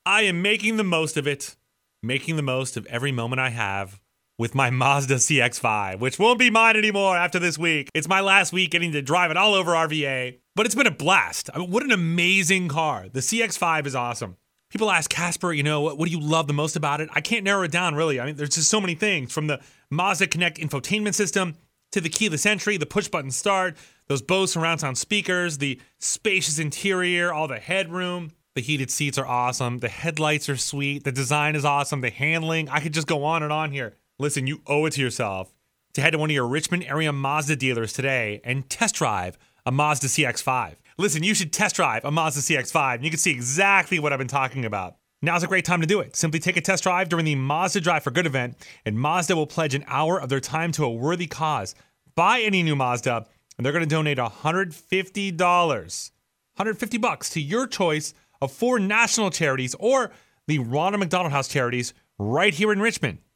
I am making the most of it, making the most of every moment I have with my Mazda CX-5, which won't be mine anymore after this week. It's my last week getting to drive it all over RVA, but it's been a blast. I mean, what an amazing car. The CX-5 is awesome. People ask, Casper, what do you love the most about it? I can't narrow it down, really. I mean, there's just so many things, from the Mazda Connect infotainment system to the keyless entry, the push-button start, those Bose surround sound speakers, the spacious interior, all the headroom. The heated seats are awesome. The headlights are sweet. The design is awesome. The handling, I could just go on and on here. Listen, you owe it to yourself to head to one of your Richmond area Mazda dealers today and test drive a Mazda CX-5. Listen, you should test drive a Mazda CX-5 and you can see exactly what I've been talking about. Now's a great time to do it. Simply take a test drive during the Mazda Drive for Good event, and Mazda will pledge an hour of their time to a worthy cause. Buy any new Mazda, and they're going to donate $150, $150 to your choice of 4 national charities or the Ronald McDonald House charities right here in Richmond.